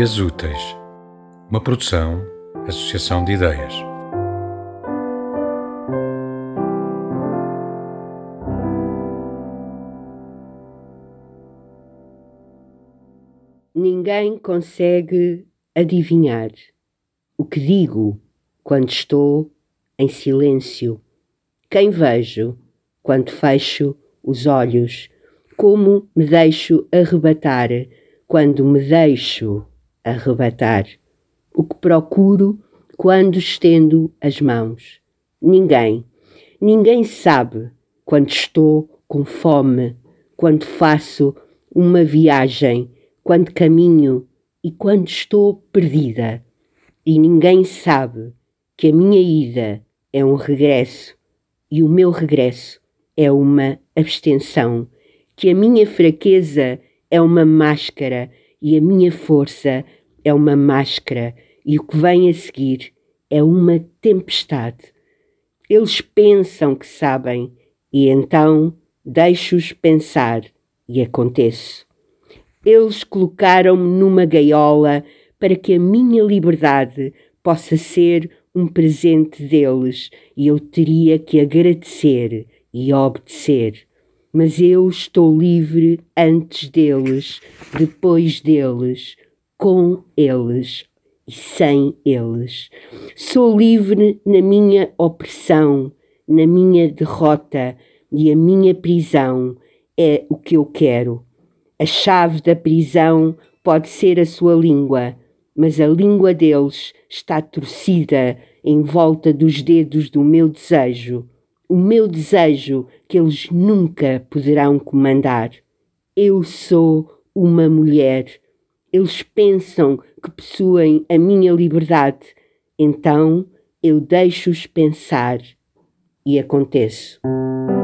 Ideias Úteis, uma produção, associação de ideias. Ninguém consegue adivinhar o que digo quando estou em silêncio. Quem vejo quando fecho os olhos, como me deixo arrebatar quando me deixo arrebatar. O que procuro quando estendo as mãos. Ninguém sabe quando estou com fome, quando faço uma viagem, quando caminho e quando estou perdida. E ninguém sabe que a minha ida é um regresso e o meu regresso é uma abstenção, que a minha fraqueza é uma máscara e a minha força é uma máscara e o que vem a seguir é uma tempestade. Eles pensam que sabem e então deixo-os pensar e aconteço. Eles colocaram-me numa gaiola para que a minha liberdade possa ser um presente deles e eu teria que agradecer e obedecer. Mas eu estou livre antes deles, depois deles, com eles e sem eles. Sou livre na minha opressão, na minha derrota e a minha prisão é o que eu quero. A chave da prisão pode ser a sua língua, mas a língua deles está torcida em volta dos dedos do meu desejo, o meu desejo que eles nunca poderão comandar. Eu sou uma mulher. Eles pensam que possuem a minha liberdade, então eu deixo-os pensar e aconteço.